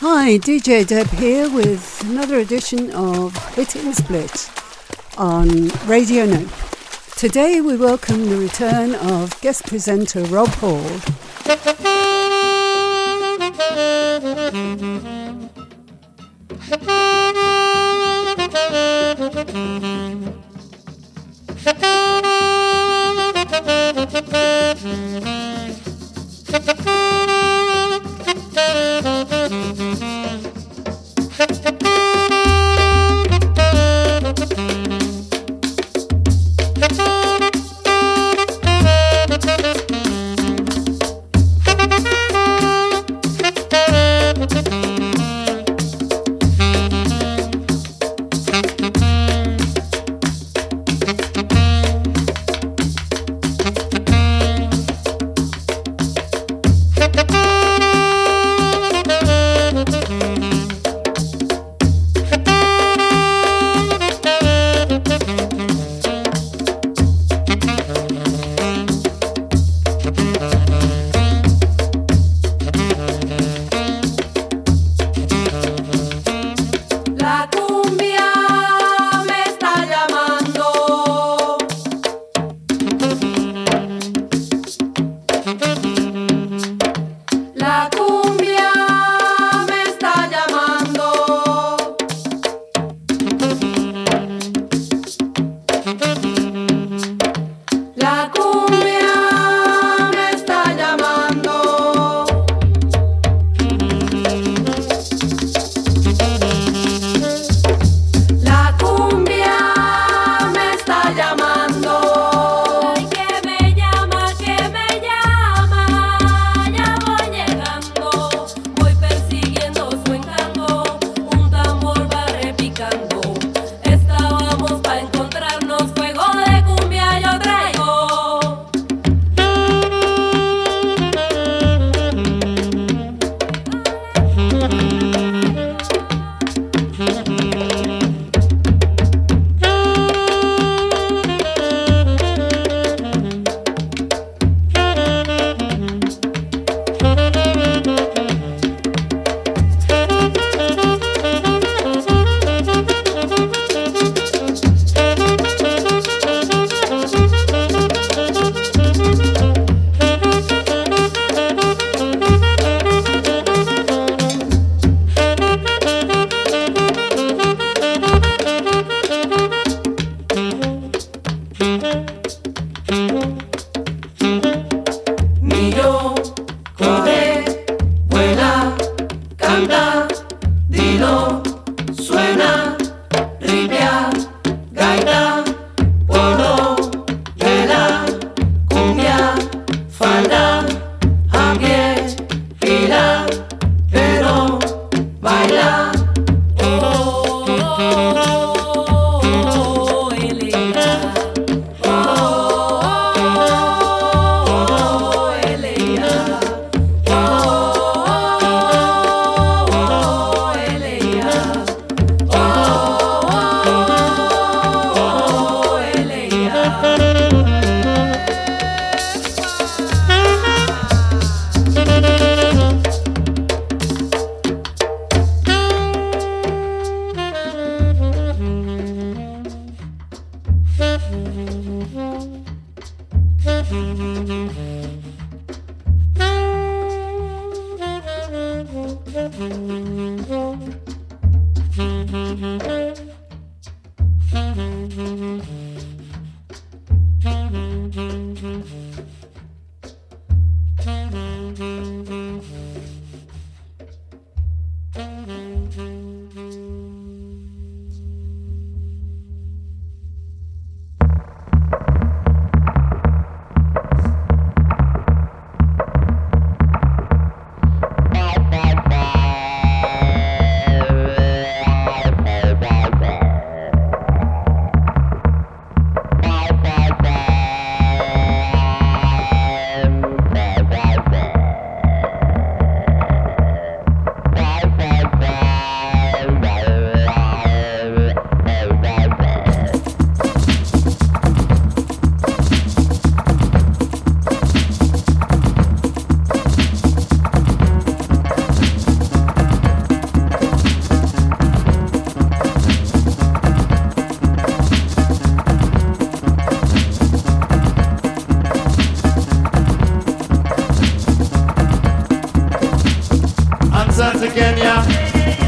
Hi, DJ Deb here with another edition of Hitting Split on Radio Nope. Today we welcome the return of guest presenter Rob Hall.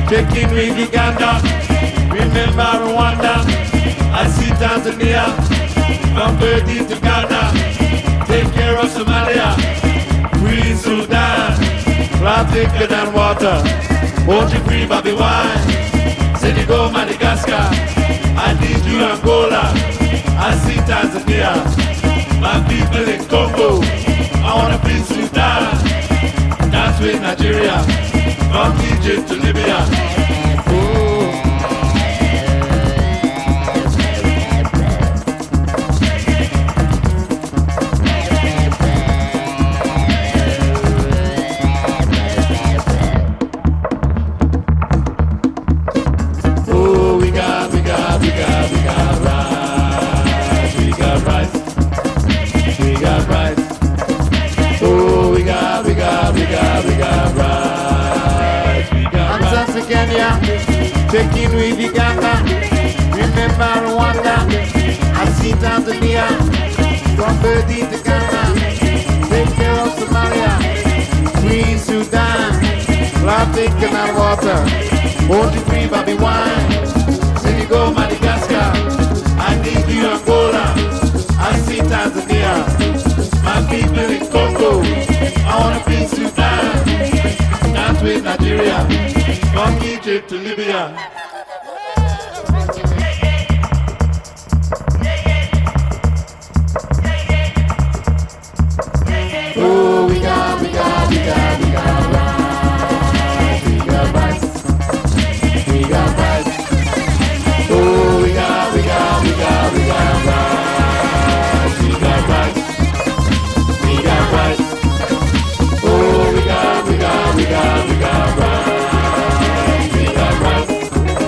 Taking with Uganda, remember Rwanda. I see Tanzania, from Burdi to Ghana. Take care of Somalia, free Sudan, cloud thicker than water. Won't you free Bobby Wine? Senegal, Madagascar, I need you Angola. I see Tanzania, my people in Congo. I wanna free Sudan, dance with Nigeria, from Egypt to Libya. Taking with Uganda, remember Rwanda. I see Tanzania, from Burdi to Ghana. Take care of Somalia, free Sudan, cloud thicker than water. Won't you free Bobby Wine? Senegal, Madagascar, I need you Angola. I see Tanzania, my people in Congo. I wanna free Sudan, dance with Nigeria, from Egypt to Libya. Oh, we got rice. We got rice. We got rice. Oh, we got rice. We got rice. We got rice. Oh, we got rice. We got rice.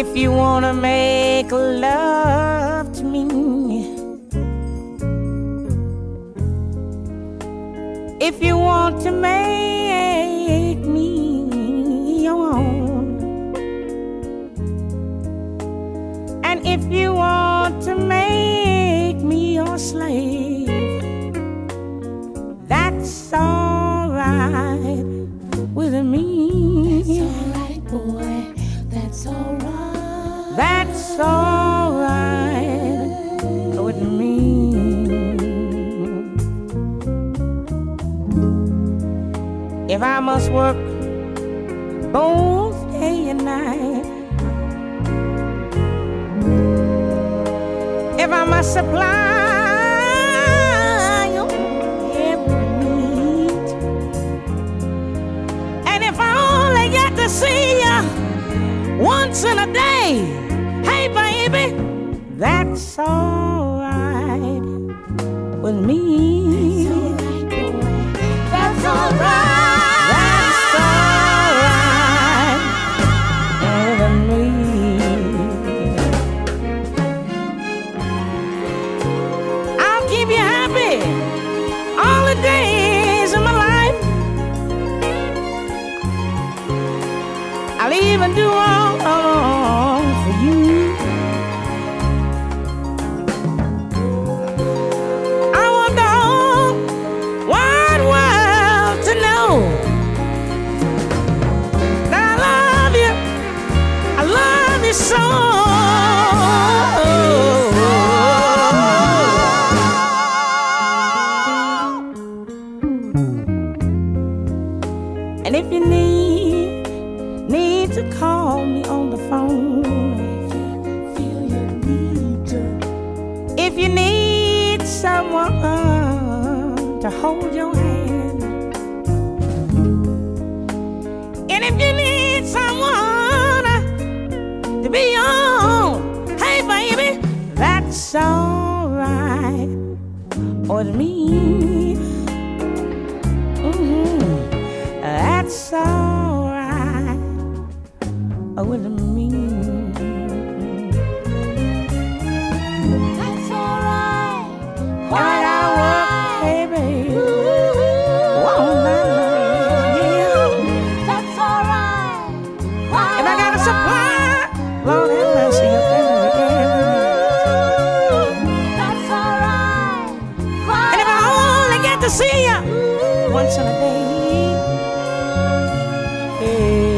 If you wanna make love to me, if you want to make me your own, and if you want to make me your slave, that's alright with me. That's alright, boy. That's alright. That's alright with me. If I must work both day and night, if I must supply your every need, and if I only get to see you once in a day, hey baby, that's alright with me. That's alright. That's alright with me. I'll keep you happy all the days of my life. I'll even do all for you. I want the whole wide world to know that I love you so. And if you need to call me on the phone, Feel you need to. if you need someone to hold your hand, and if you need someone to be on, hey baby, that's alright with me. That's alright with me. That's alright. When I work, baby, all night long, yeah. That's alright. If I got a supply, Lord have mercy, up That's alright. and if I only get to see you once in a day, hey.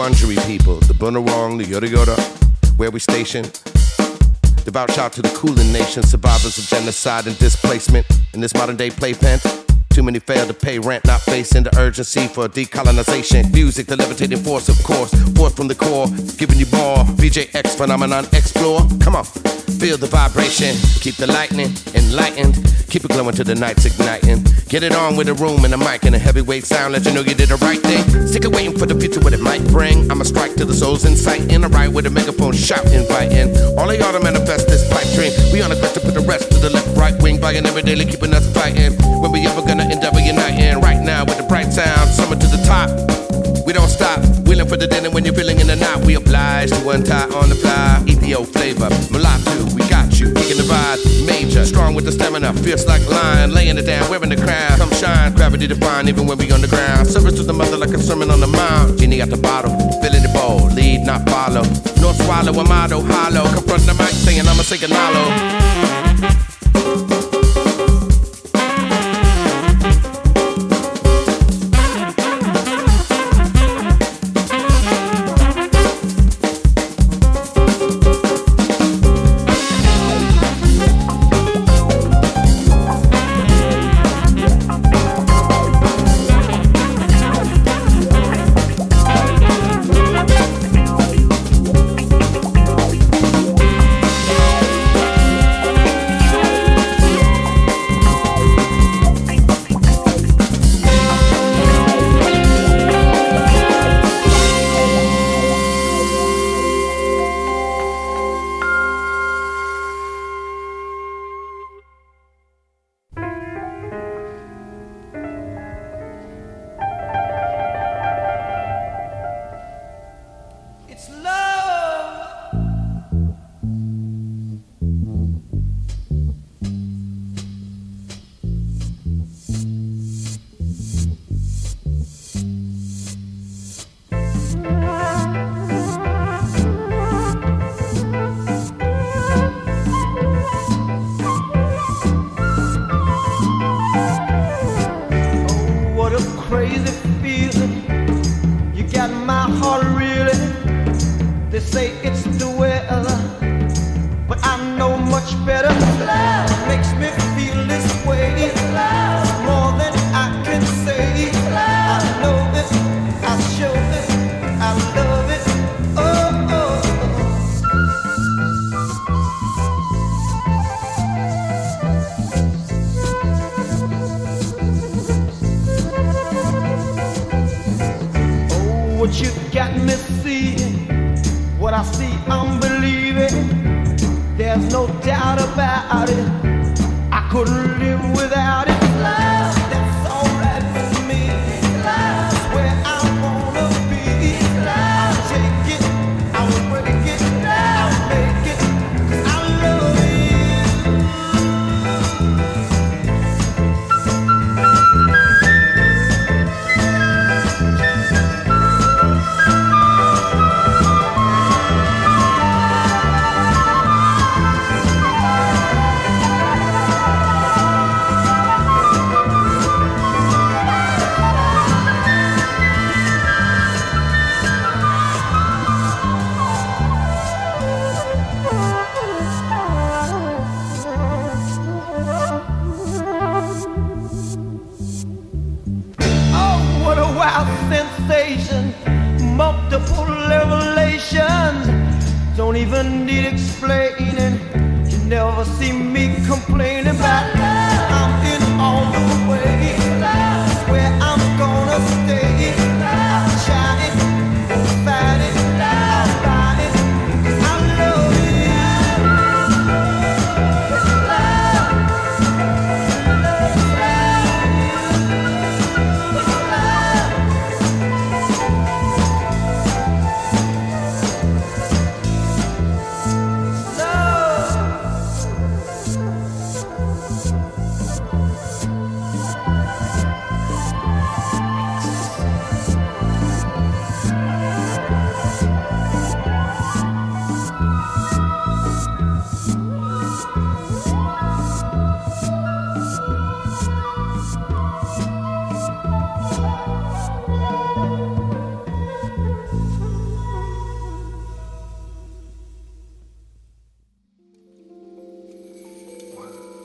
Wurundjeri people, the Bunurong, the Yoda Yoda, where we station. Devout shout to the Kulin Nation, survivors of genocide and displacement in this modern day playpen. Too many fail to pay rent, not facing the urgency for decolonization. Music, the levitating force, of course, forth from the core, giving you more. VJX phenomenon, explore. Come on, feel the vibration. Keep the lightning enlightened. Keep it glowing till the night's igniting. Get it on with a room and a mic and a heavyweight sound. Let you know you did the right thing. Stick it waiting for the future, what it might bring. I'ma strike till the soul's in sight. In a ride with a megaphone, shout, inviting all of y'all to manifest this pipe dream. We on a quest to put the rest to the left, right wing, buying every daily, keeping us fighting. When we ever gonna endeavor uniting? Right now with the bright sound, summer to the top. We don't stop, wheeling for the dinner when you're feeling in the night. We oblige to untie on the fly. EPO flavor, Mulatu, we got you, kicking the vibe. Major, strong with the stamina, fierce like lion, laying it down, wearing the crown. Come shine, gravity divine, even when we on the ground. Service to the mother like a sermon on the mount. Genie out the bottle, filling the bowl, lead not follow. North swallow, a motto, hollow. Confront the mic, saying I'ma say Ganalo.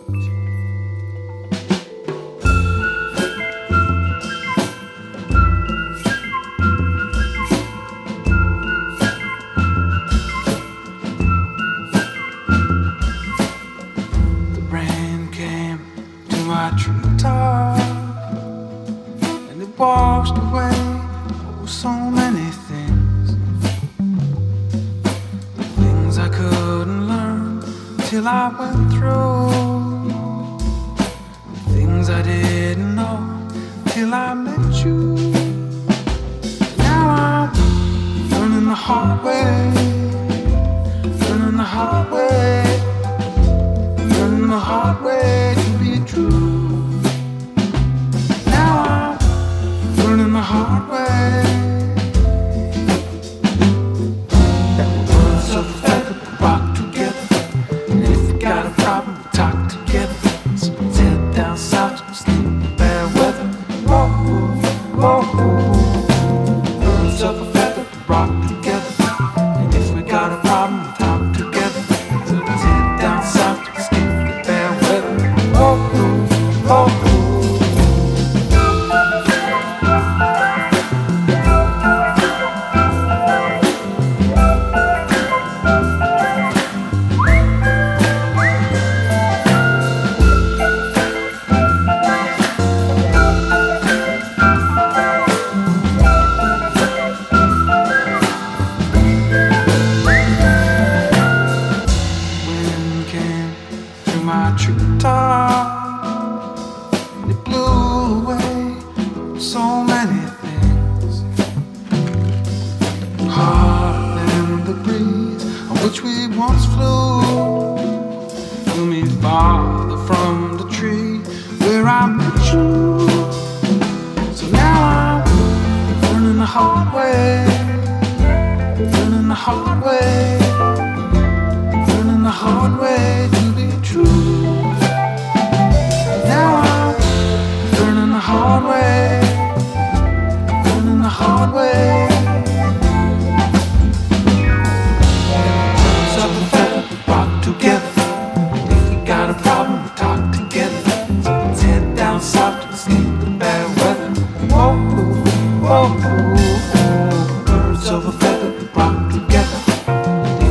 Washed away so many things, things I couldn't learn till I went through, things I didn't know till I met you. Now I'm learning the hard way, learning the hard way, learning the hard way to be true. Learning the hard way. Birds of a feather rock together, and if we got a problem, we talk together. So let's head down south to sleep in bad weather. Whoa, whoa, whoa. Birds of a feather rock together, and if we got a problem, we talk together. So let's head down south to sleep in bad weather. Whoa, whoa, whoa. Birds of a feather rock together.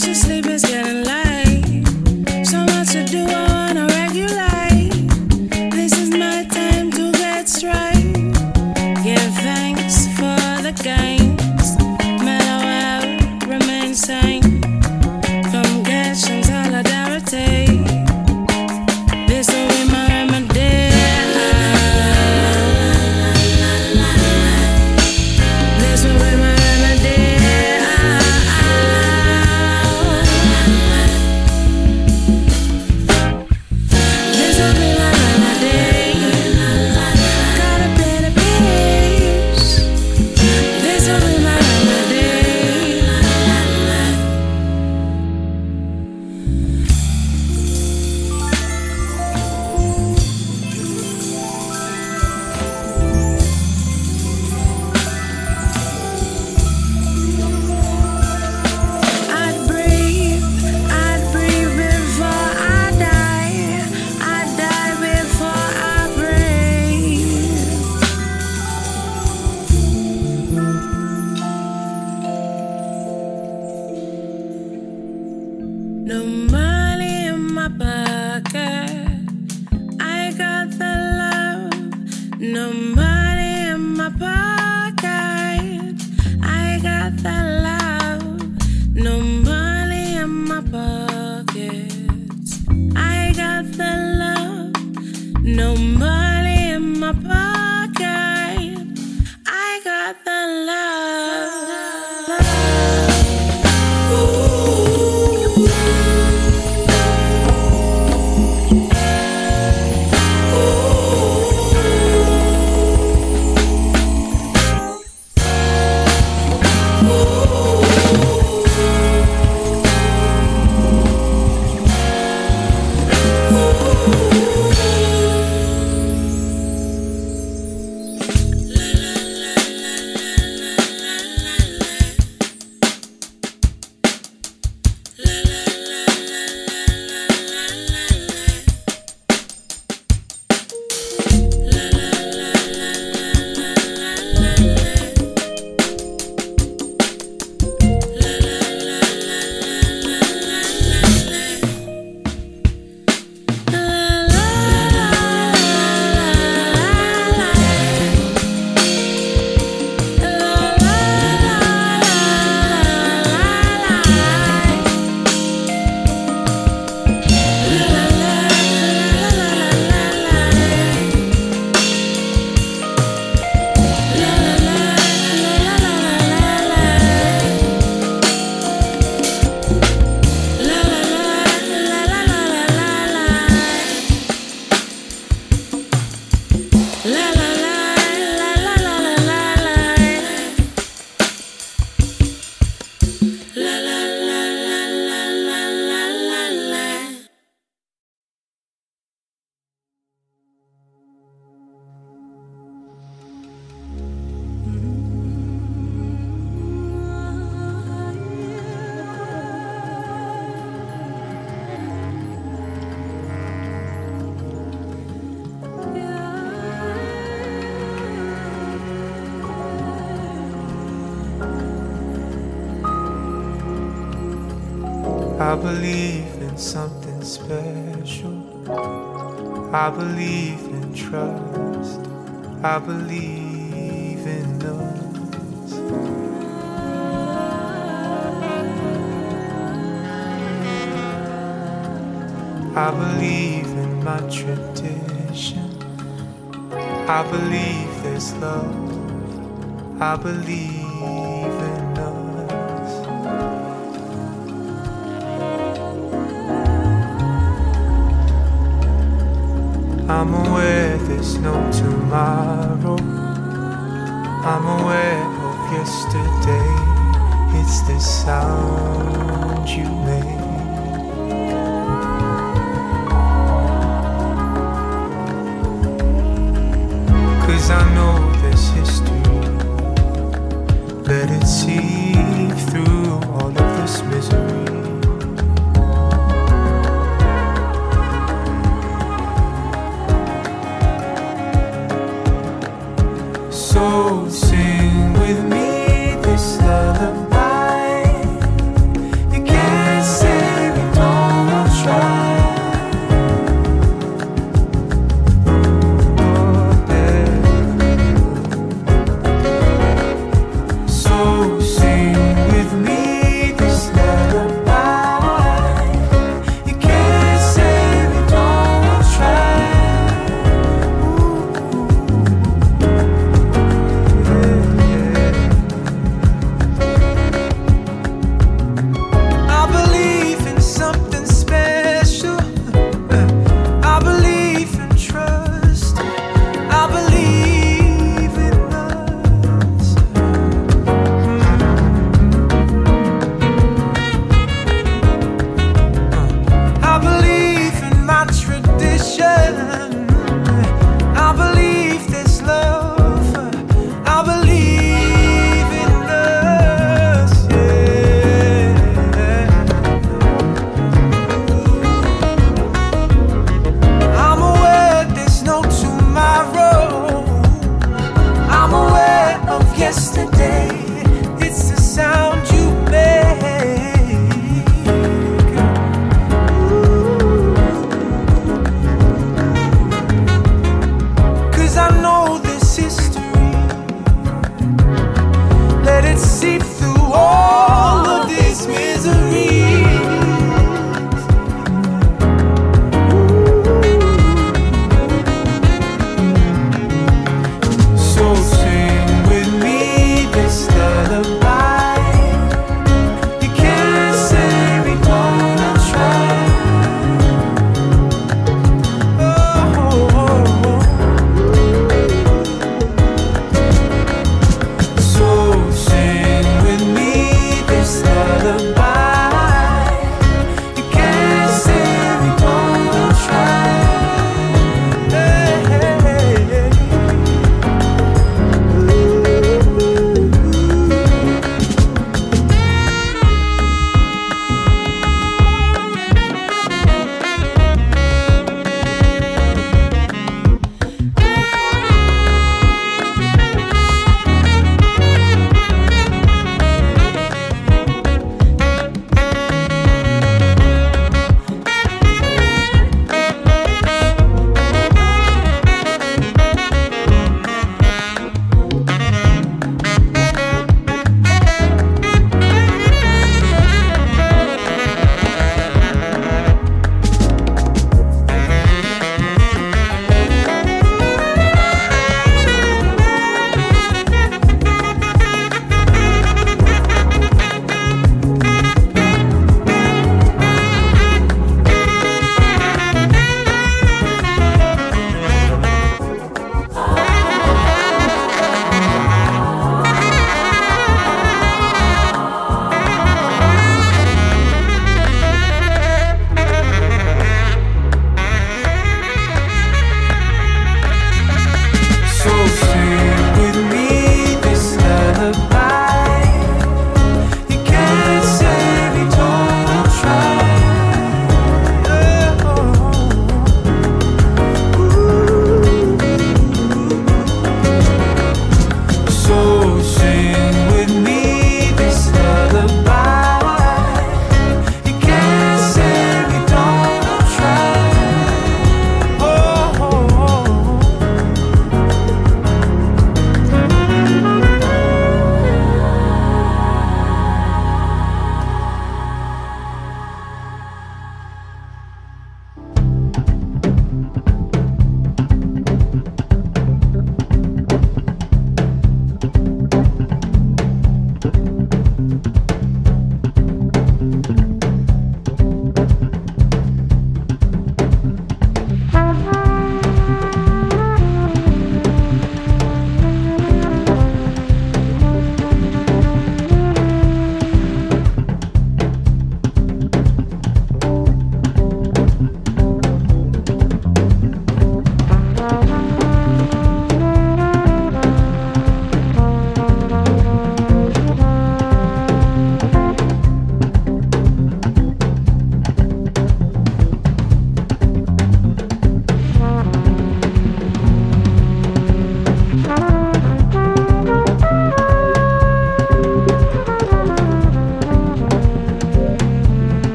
should sleep, it's getting late. So much to do, I wanna regulate. This is my time to get straight. Give thanks for the gains. Mellow out, remain sane. From Gershon solidarity. This will be my remedy. This will be my remedy. This will be my remedy. Got a bit of peace. This will be my remedy. I'd breathe before I die. I'd die before I breathe. No money in my pocket. I got the love. No money in my pocket. I got the love. No money in my pockets. I got the love. No money in my pocket. I got the love. I believe in something special. I believe in trust. I believe in us. I believe in my tradition. I believe there's love. I believe in us. I'm aware there's no tomorrow. I'm aware of yesterday. It's the sound you made. 'Cause I know there's history. Let it seep through all of this misery. So sing with me this lullaby. You can't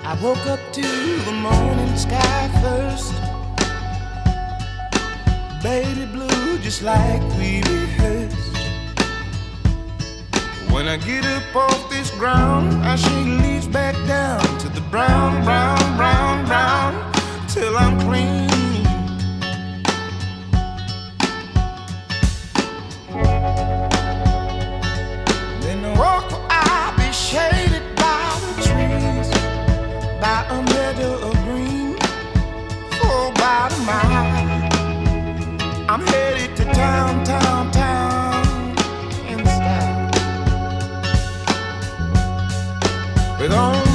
I woke up to the morning sky first. Baby blue just like we rehearsed. When I get up off this ground, I shake leaves back down to the brown, brown, brown, brown, till I'm clean. Then the walk I'll be shaded by the trees, by a meadow of green, for about a mile. I'm headed to town, town, town in style. With all